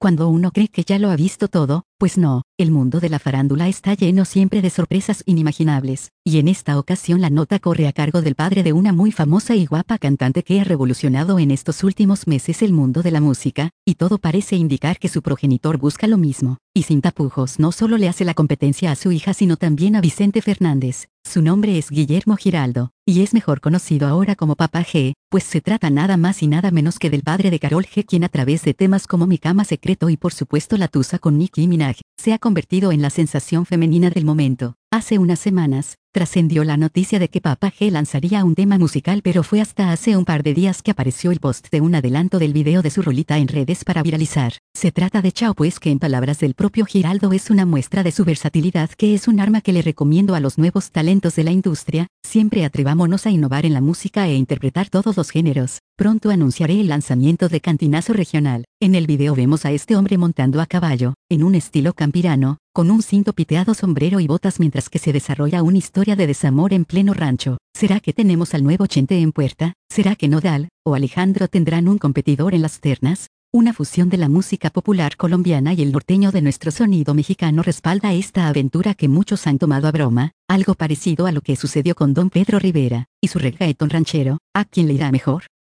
Cuando uno cree que ya lo ha visto todo, pues no, el mundo de la farándula está lleno siempre de sorpresas inimaginables, y en esta ocasión la nota corre a cargo del padre de una muy famosa y guapa cantante que ha revolucionado en estos últimos meses el mundo de la música, y todo parece indicar que su progenitor busca lo mismo, y sin tapujos no solo le hace la competencia a su hija sino también a Vicente Fernández. Su nombre es Guillermo Giraldo, y es mejor conocido ahora como Papá G, pues se trata nada más y nada menos que del padre de Karol G, quien a través de temas como Mi Cama Secreto y por supuesto La Tusa con Nicki Minaj, se ha convertido en la sensación femenina del momento. Hace unas semanas, trascendió la noticia de que Papá G lanzaría un tema musical, pero fue hasta hace un par de días que apareció el post de un adelanto del video de su rolita en redes para viralizar. Se trata de Chao, pues que en palabras del propio Giraldo es una muestra de su versatilidad, que es un arma que le recomiendo a los nuevos talentos de la industria. Siempre atrevámonos a innovar en la música e interpretar todos los géneros. Pronto anunciaré el lanzamiento de Cantinazo Regional. En el video vemos a este hombre montando a caballo, en un estilo campirano, con un cinto piteado, sombrero y botas, mientras que se desarrolla una historia de desamor en pleno rancho. ¿Será que tenemos al nuevo Chente en puerta? ¿Será que Nodal o Alejandro tendrán un competidor en las ternas? Una fusión de la música popular colombiana y el norteño de nuestro sonido mexicano respalda esta aventura que muchos han tomado a broma, algo parecido a lo que sucedió con Don Pedro Rivera y su reggaetón ranchero. ¿A quién le irá mejor?